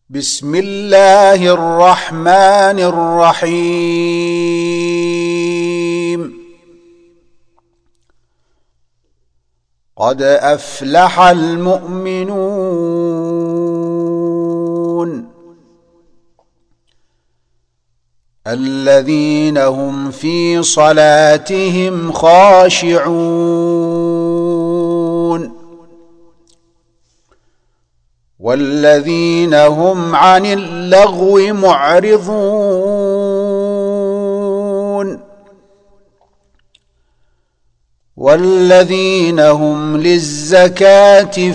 بسم الله الرحمن الرحيم. قد أفلح المؤمنون الذين هم في صلاتهم خاشعون والذين هم عن اللغو معرضون والذين هم للزكاة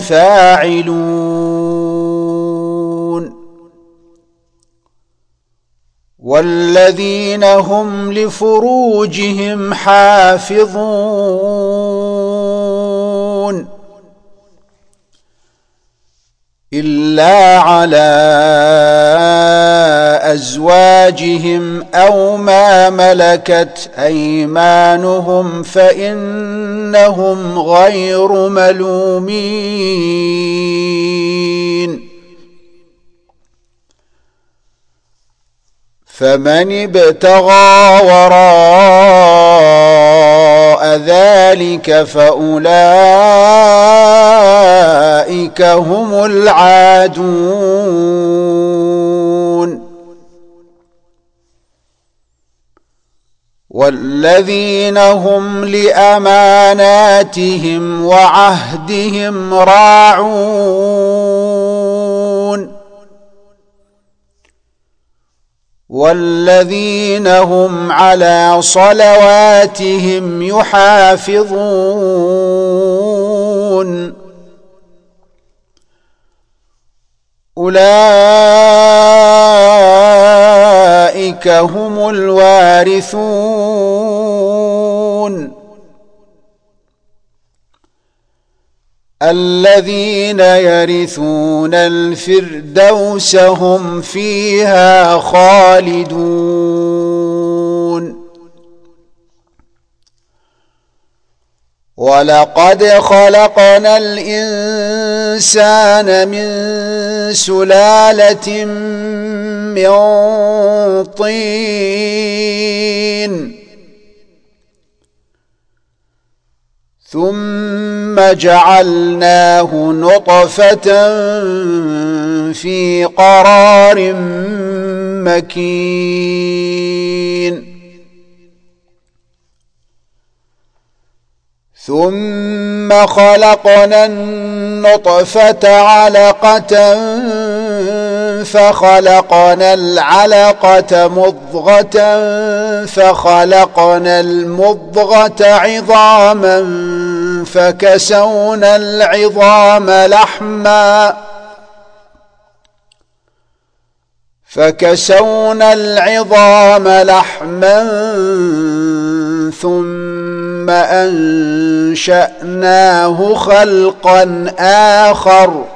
فاعلون والذين هم لفروجهم حافظون إلا على أزواجهم أو ما ملكت أيمانهم فإنهم غير ملومين. فمن ابتغى وراء ذلك فأولئك هم العادون. والذين هم لأماناتهم وعهدهم راعون والذين هم على صلواتهم يحافظون أولئك هم الوارثون الذين يرثون الفردوس هم فيها خالدون. ولقد خلقنا الإنسان من سلالة من طين ثم جعلناه نطفة في قرار مكين ثم خلقنا النطفة علقة فخلقنا العلقة مضغة فخلقنا المضغة عظاما فكسونا العظام لحما ثم أنشأناه خلقا آخر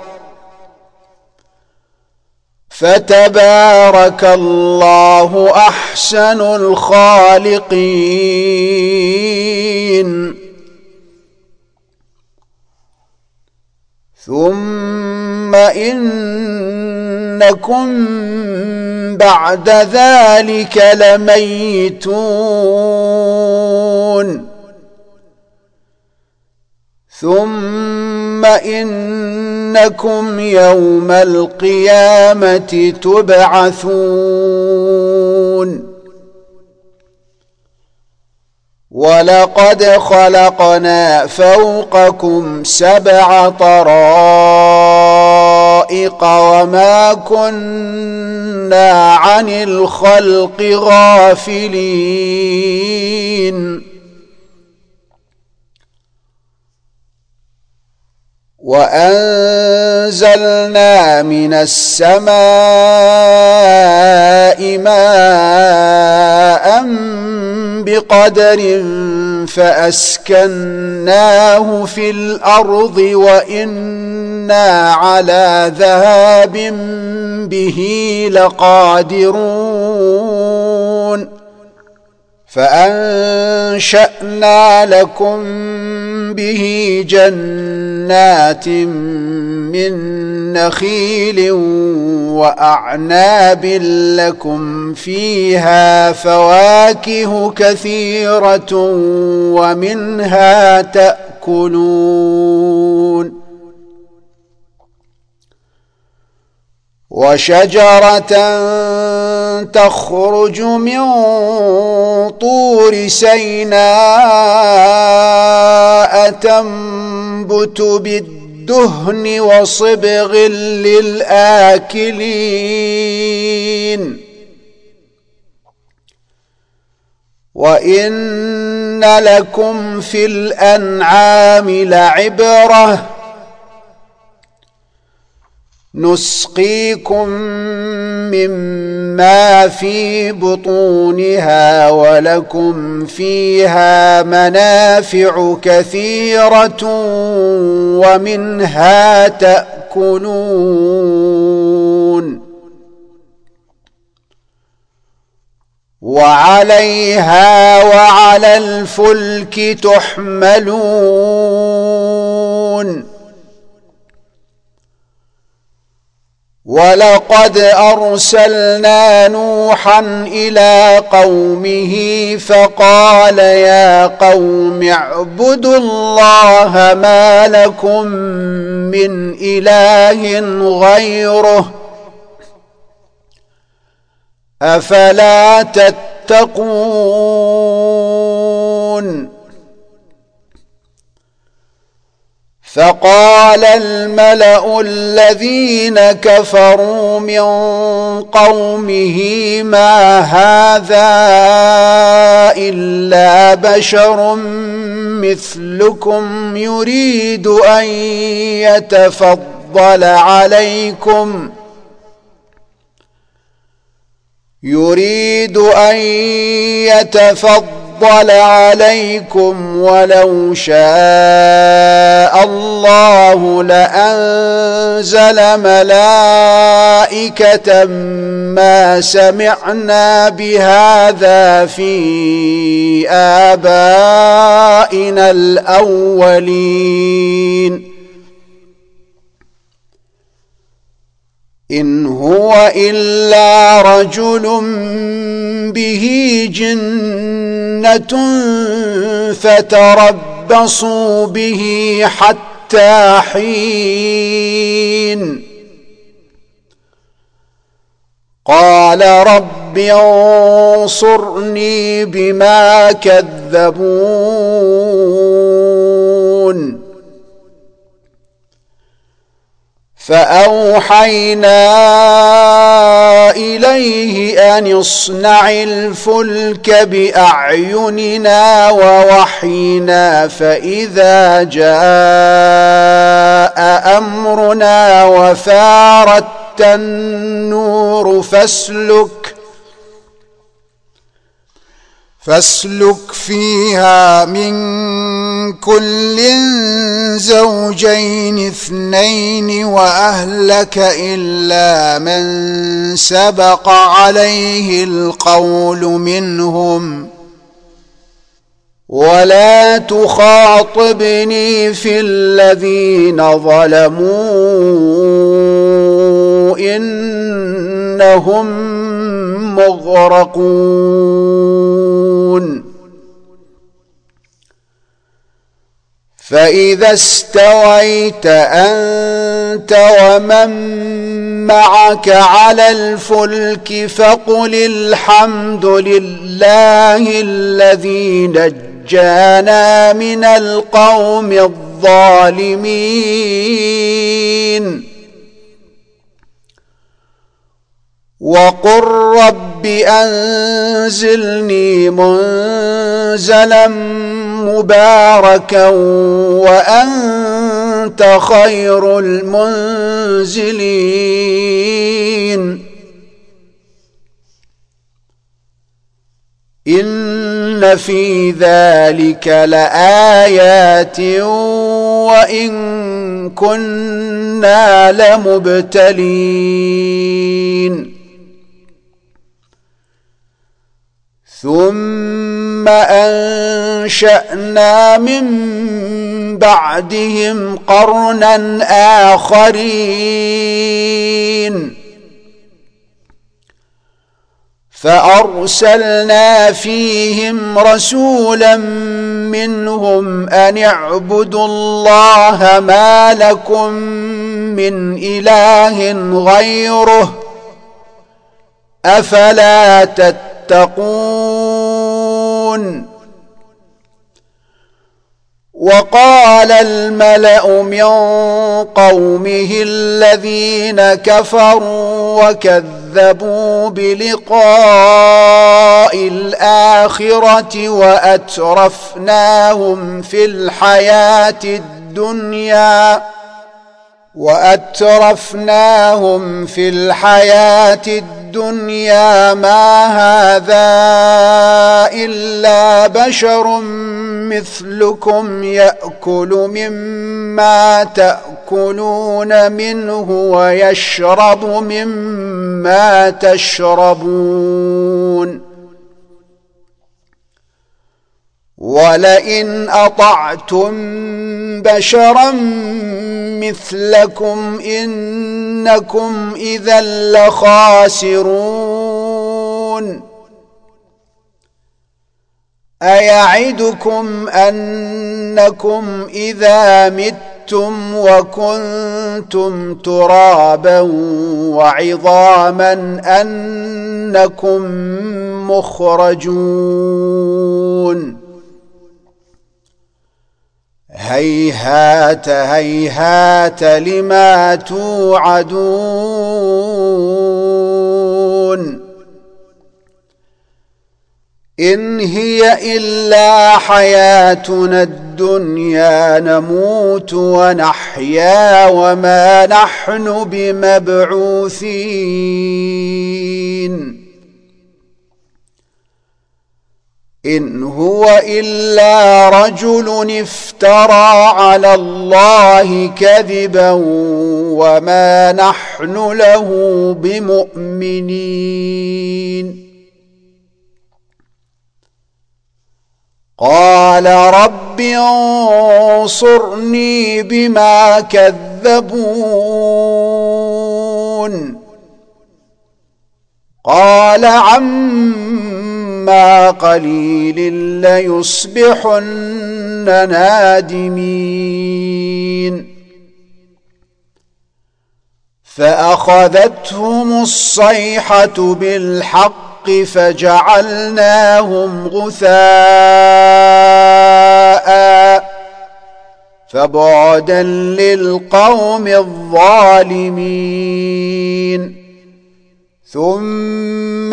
فتبارك الله أحسن الخالقين. ثم إنكم بعد ذلك لميتون ثم إنكم يوم القيامة تبعثون. ولقد خلقنا فوقكم 7 طرائق وما كنا عن الخلق غافلين. وأنزلنا من السماء ماء بقدر فأسكناه في الأرض وإنا على ذهاب به لقادرون. فأنشأنا لكم به جنات من نخيل وأعناب لكم فيها فواكه كثيرة ومنها تأكلون وشجرة تخرج من طور سيناء تنبت بالدهن وصبغ للآكلين وإن لكم في الأنعام لعبرة نسقيكم مما في بطونها ولكم فيها منافع كثيرة ومنها تأكلون وعليها وعلى الفلك تحملون ولقد أرسلنا نوحا إلى قومه فقال يا قوم اعبدوا الله ما لكم من إله غيره أفلا تتقون فقال الملأ الذين كفروا من قومه ما هذا إلا بشر مثلكم يريد أن يتفضل عليكم ولو شاء الله لأنزل ملائكة ما سمعنا بهذا في آبائنا الأولين إن هو إلا رجل به جنة فتربصوا به حتى حين قال رب انصرني بما كذبون فأوحينا إليه أن اصنع الفلك بأعيننا ووحينا فإذا جاء أمرنا وفارت النور فاسلك فيها من كل زوجين اثنين وأهلك إلا من سبق عليه القول منهم ولا تخاطبني في الذين ظلموا إنهم مغرقون فإذا استويت أنت ومن معك على الفلك فقل الحمد لله الذي نجانا من القوم الظالمين وقل رب أنزلني منزلا مباركا وأنت خير المنزلين إن في ذلك لآيات وإن كنا لمبتلين ثم أنشأنا من بعدهم قرنا آخرين فأرسلنا فيهم رسولا منهم أن اعبدوا الله ما لكم من إله غيره أفلا تتقون. وقال الملأ من قومه الذين كفروا وكذبوا بلقاء الآخرة وأترفناهم في الحياة الدنيا ما هذا إلا بشر مثلكم يأكل مما تأكلون منه ويشرب مما تشربون ولئن أطعتم بشرا مثلكم إنكم إذا لخاسرون. أيعدكم أنكم إذا متم وكنتم ترابا وعظاما أنكم مخرجون. هيهات هيهات لما توعدون إن هي إلا حياتنا الدنيا نموت ونحيا وما نحن بمبعوثين إن هو إلا رجل افترى على الله كذبا وما نحن له بمؤمنين. قال رب انصرني بما كذبون قال عما قليل ليصبحن نادمين. فأخذتهم الصيحة بالحق فجعلناهم غثاء فبعدا للقوم الظالمين. ثم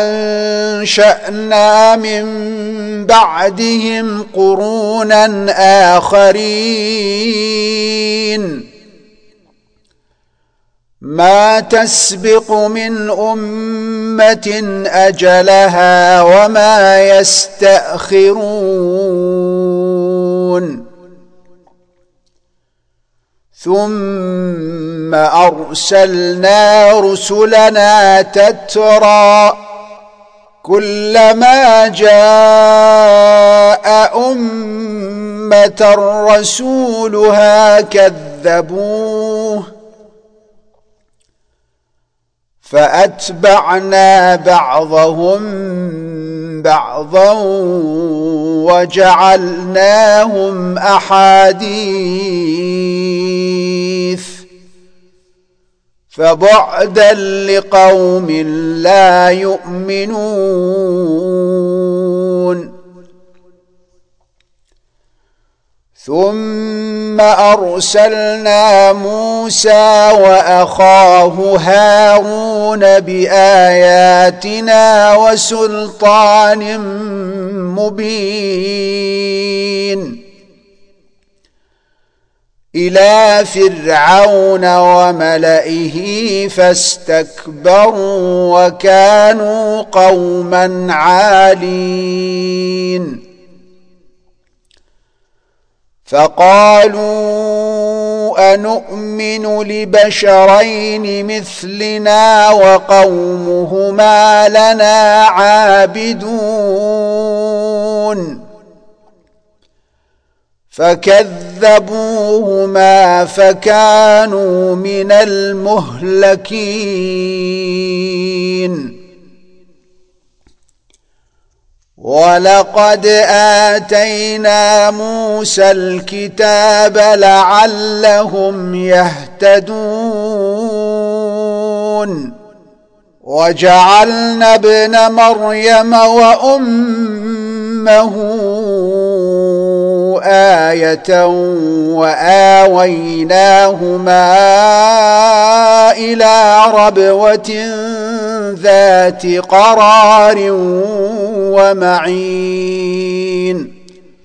أنشأنا من بعدهم قرونا آخرين ما تسبق من أمة أجلها وما يستأخرون. ثم أرسلنا رسلنا تترى كلما جاء أمة رسولها كذبوه فأتبعنا بعضهم بعضا وجعلناهم أحاديث فبعدا لقوم لا يؤمنون. ثم أرسلنا موسى وأخاه هارون بآياتنا وسلطان مبين إلى فرعون وملئه فاستكبروا وكانوا قوما عالين. فقالوا أنؤمن لبشرين مثلنا وقومهما لنا عابدون فكذبوهما فكانوا من المهلكين ولقد آتينا موسى الكتاب لعلهم يهتدون وجعلنا ابن مريم وأمه آية وآويناهما إلى ربوة ذات قرار ومعين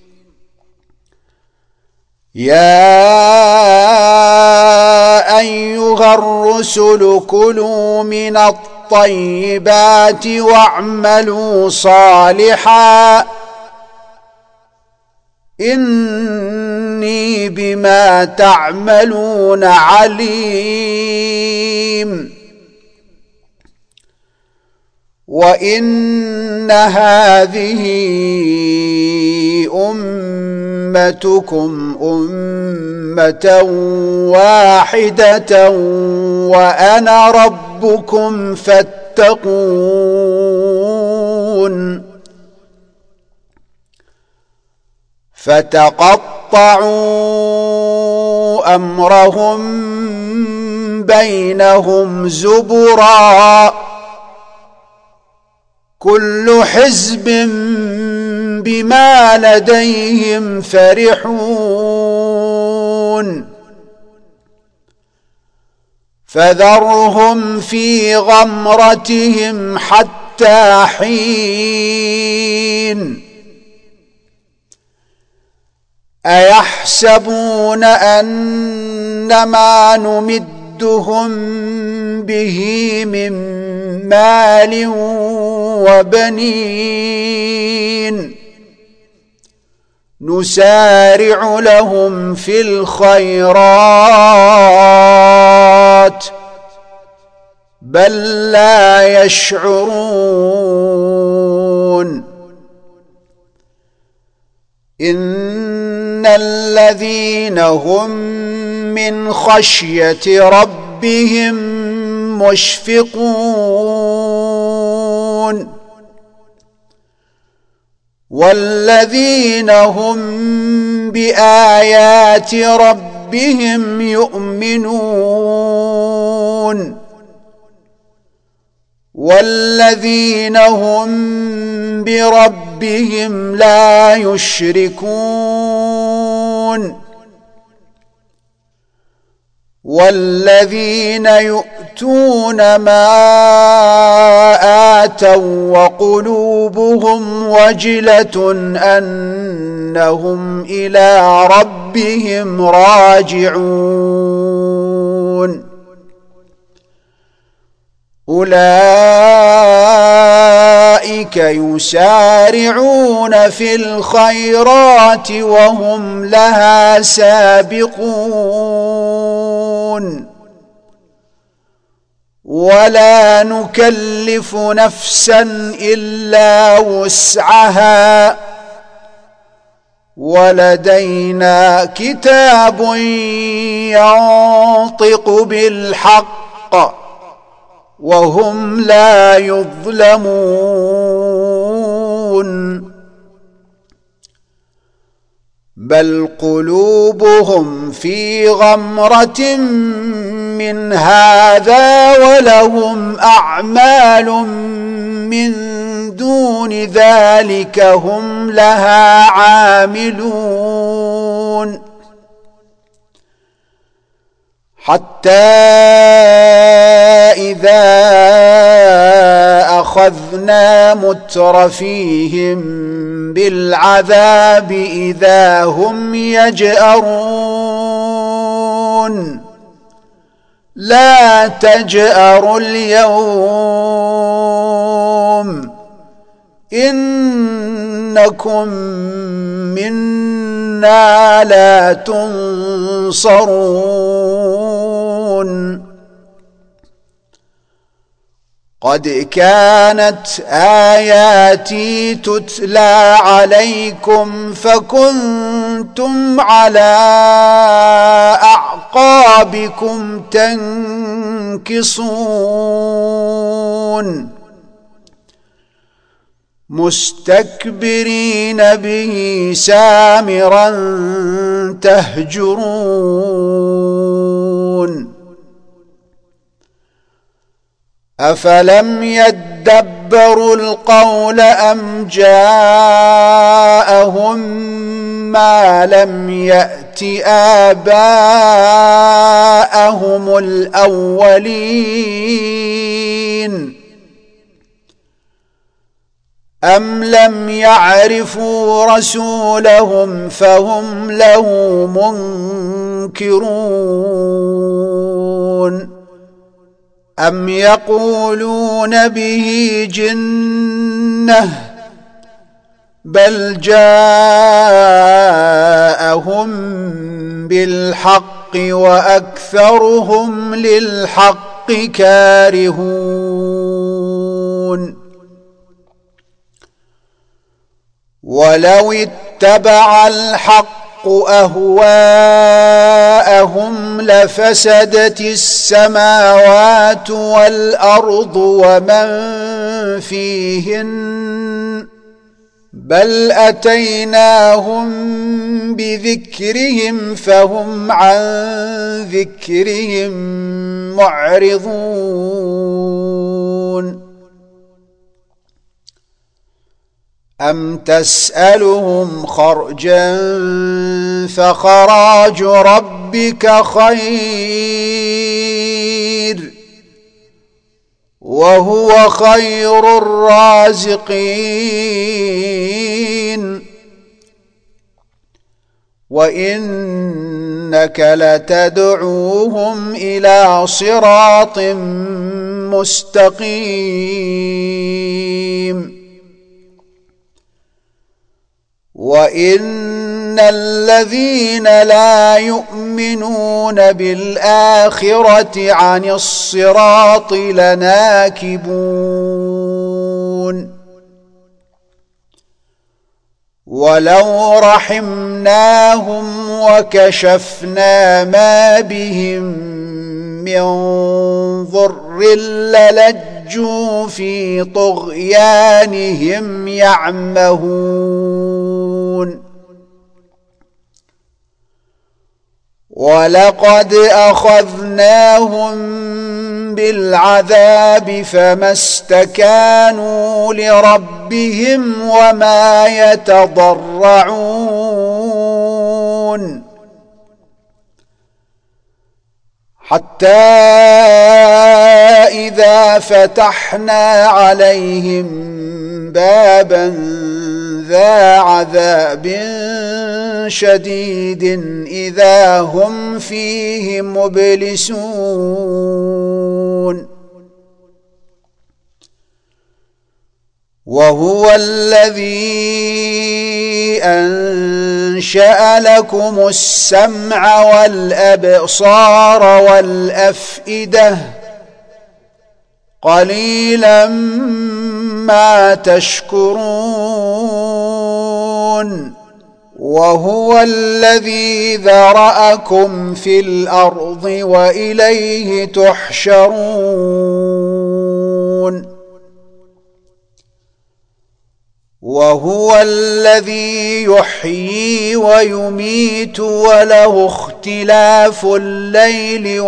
يا أيها الرسل كلوا من الطيبات واعملوا صالحا إني بما تعملون عليم وإن هذه أمتكم أمة واحدة وأنا ربكم فاتقون فتقطعوا أمرهم بينهم زبرا كل حزب بما لديهم فرحون فذرهم في غمرتهم حتى حين أيحسبون أنما نمدهم به من مال وبنين نسارع لهم في الخيرات بل لا يشعرون إن الذين هم من خشية ربهم مشفقون والذين هم بآيات ربهم يؤمنون والذين هم بربهم لا يشركون والذين يؤتون ما آتوا وقلوبهم وجلة أنهم إلى ربهم راجعون أولئك يسارعون في الخيرات وهم لها سابقون ولا نكلف نفسا إلا وسعها ولدينا كتاب ينطق بالحق وهم لا يظلمون بل قلوبهم في غمرة من هذا ولهم أعمال من دون ذلك هم لها عاملون حتى إذا أخذنا مترفيهم بالعذاب إذا هم يجأرون لا تجأروا اليوم إنكم منا أنا لا تنصرون قد كانت آياتي تتلى عليكم فكنتم على أعقابكم تنكصون مستكبرين به سامرا تهجرون أفلم يدبروا القول أم جاءهم ما لم يأت آباءهم الأولين أم لم يعرفوا رسولهم فهم له منكرون أم يقولون به جنة بل جاءهم بالحق وأكثرهم للحق كارهون ولو اتبع الحق أهواءهم لفسدت السماوات والأرض ومن فيهن بل أتيناهم بذكرهم فهم عن ذكرهم معرضون أم تسألهم خرجا فخراج ربك خير وهو خير الرازقين وإنك لتدعوهم إلى صراط مستقيم وإن الذين لا يؤمنون بالآخرة عن الصراط لناكبون ولو رحمناهم وكشفنا ما بهم من ضر للجوا في طغيانهم يعمهون ولقد أخذناهم بالعذاب فما استكانوا لربهم وما يتضرعون حتى إذا فتحنا عليهم بابا ذا عذاب شديد إذا هم فيه مبلسون وهو الذي أنشأ لكم السمع والأبصار والأفئدة قليلا ما تشكرون وهو الذي ذرأكم في الأرض وإليه تحشرون وهو الذي يحيي ويميت وله اختلاف الليل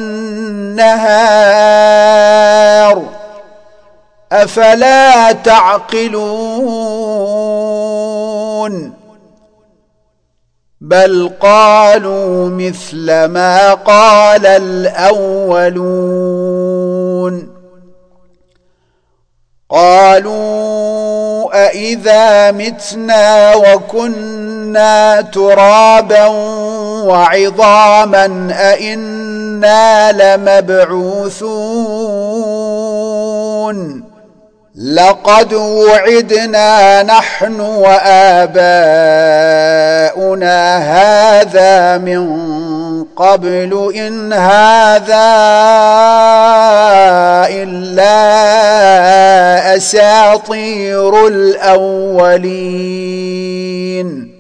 والنهار أفلا تعقلون بل قالوا مثل ما قال الأولون قالوا أإذا متنا وكنا ترابا وعظاما أإنا لمبعوثون لقد وعدنا نحن وآباؤنا هذا من قبل إن هذا إلا أساطير الأولين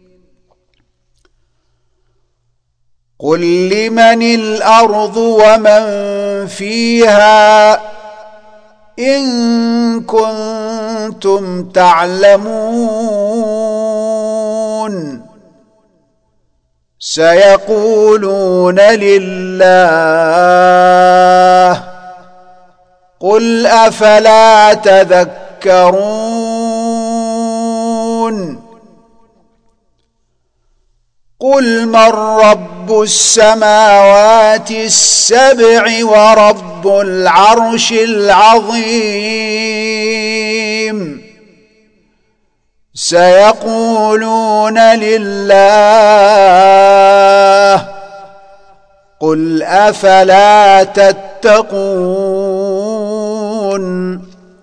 قل لمن الأرض ومن فيها إن كنتم تعلمون سيقولون لله قل أفلا تذكرون قل من رب السماوات السبع ورب العرش العظيم سيقولون لله قل أفلا تتقون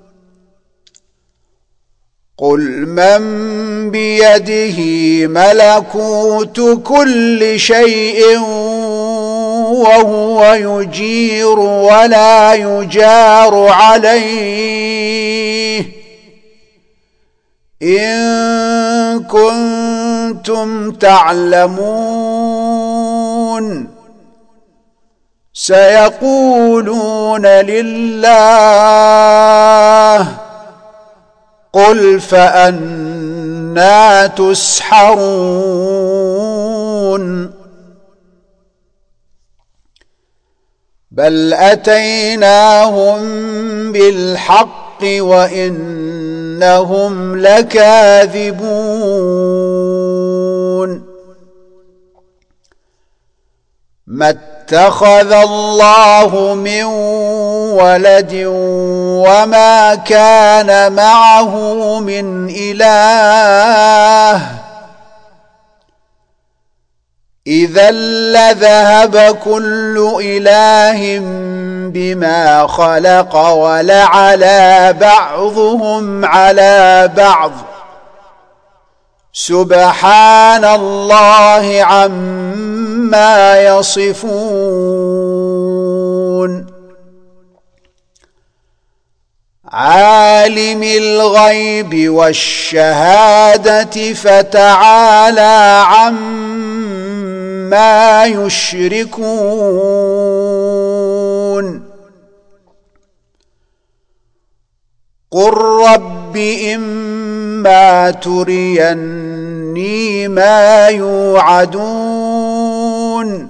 قل من بيده ملكوت كل شيء وهو يجير ولا يجار عليه إن كنتم تعلمون سيقولون لله قل فأنى تسحرون بل أتيناهم بالحق وإنهم لكاذبون ما اتخذ الله من ولد وما كان معه من إله إذا لذهب كل إله بما خلق ولعلى بعضهم على بعض سبحان الله عما يصفون عالم الغيب والشهادة فتعالى عما يشركون قل رب إما تريني ما يوعدون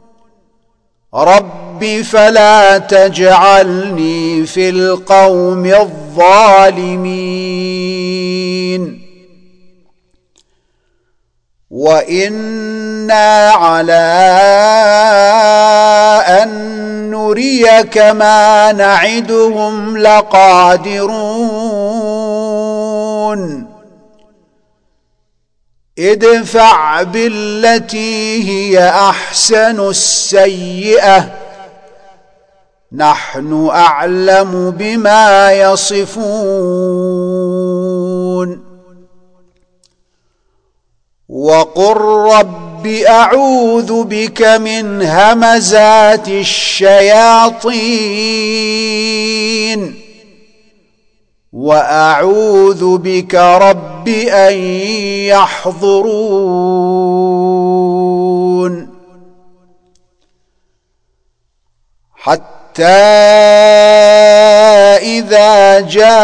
رب فلا تجعلني في القوم الظالمين وإنا على أن نريك ما نعدهم لقادرون ادفع بالتي هي أحسن السيئة نحن أعلم بما يصفون وقل رب أعوذ بك من همزات الشياطين وأعوذ بك رب أن يحضرون حتى إذا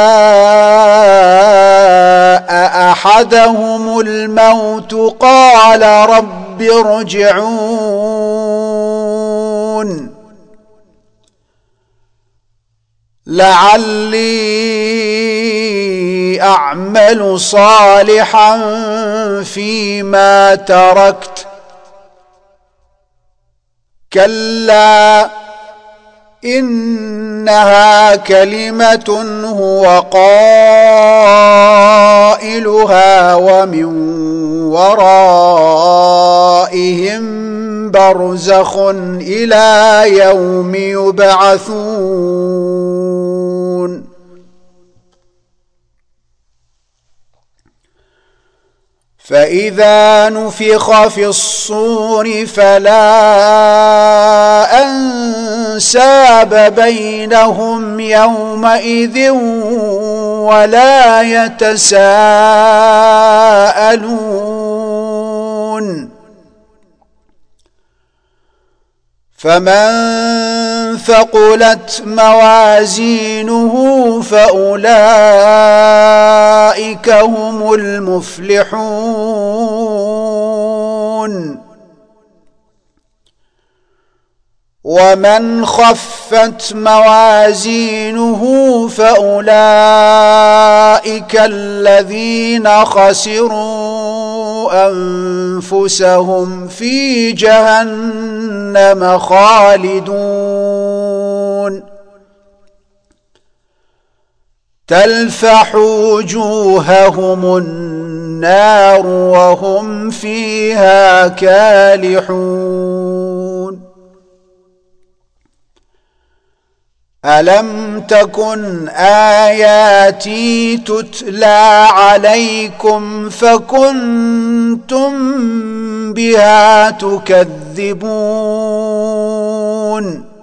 جاء أحدهم الموت قال رب ارجعون لعلي أعمل صالحا فيما تركت كلا إنها كلمة هو قائلها ومن ورائهم برزخ إلى يوم يبعثون فإذا نفخ في الصور فلا أنساب بينهم يومئذ ولا يتساءلون فمن ثقلت موازينه فأولئك هم المفلحون ومن خفت موازينه فأولئك الذين خسروا أنفسهم في جهنم خالدون تلفح وجوههم النار وهم فيها كالحون ألم تكن آياتي تتلى عليكم فكنتم بها تكذبون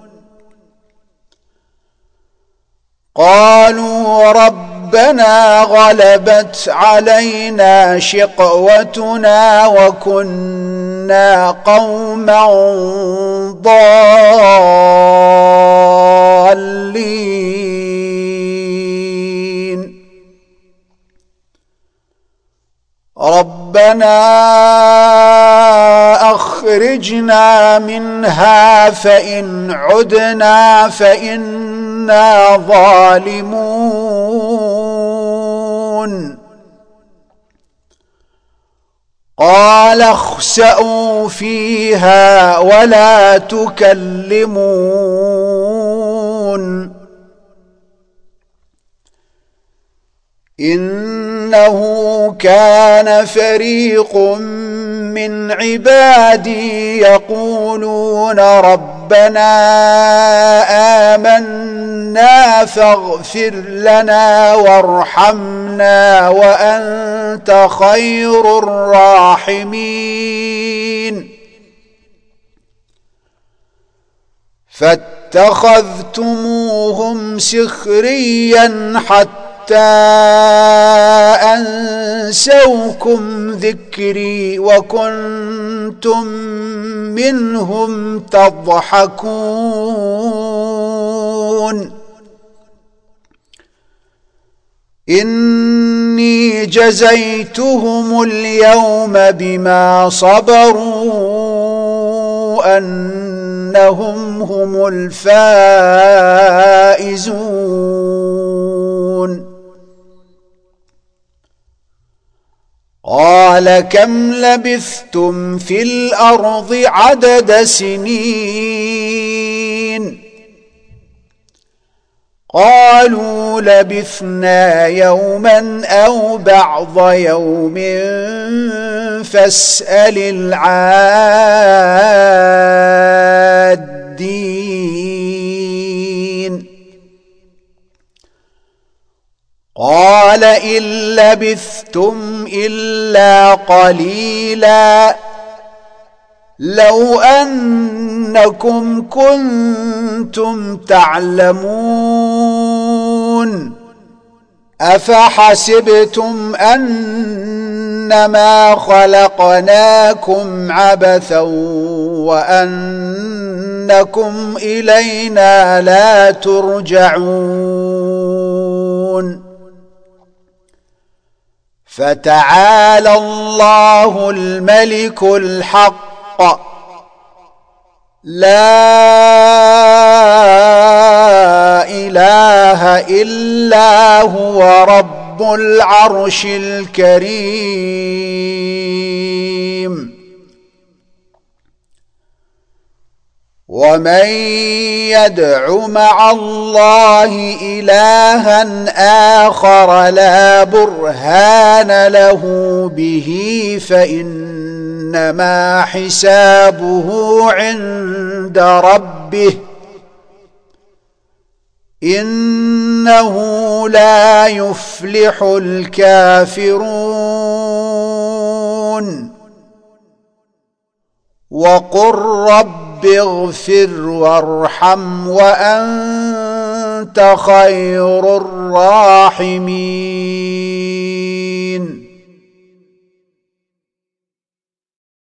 قالوا ربنا غلبت علينا شقوتنا وكنا قوما ضالين ربنا أخرجنا منها فإن عدنا فإنا ظالمون قال اخسئوا فيها ولا تكلمون إنه كان فريق من عبادي يقولون ربنا آمنا فاغفر لنا وارحمنا وأنت خير الراحمين فاتخذتموهم سخريا حتى أنسوكم ذكري وكنتم منهم تضحكون إني جزيتهم اليوم بما صبروا أنهم هم الفائزون قال كم لبثتم في الأرض عدد سنين قالوا لبثنا يوما أو بعض يوم فاسأل العادين قال إن لبثتم إلا قليلا لو أنكم كنتم تعلمون أفحسبتم أنما خلقناكم عبثا وأنكم إلينا لا ترجعون فتعالى الله الملك الحق لا إله إلا هو رب العرش الكريم ومن يدع مع الله إلها آخر لا برهان له به فإنما حسابه عند ربه إنه لا يفلح الكافرون وقل رب اغفر وارحم وأنت خير الراحمين.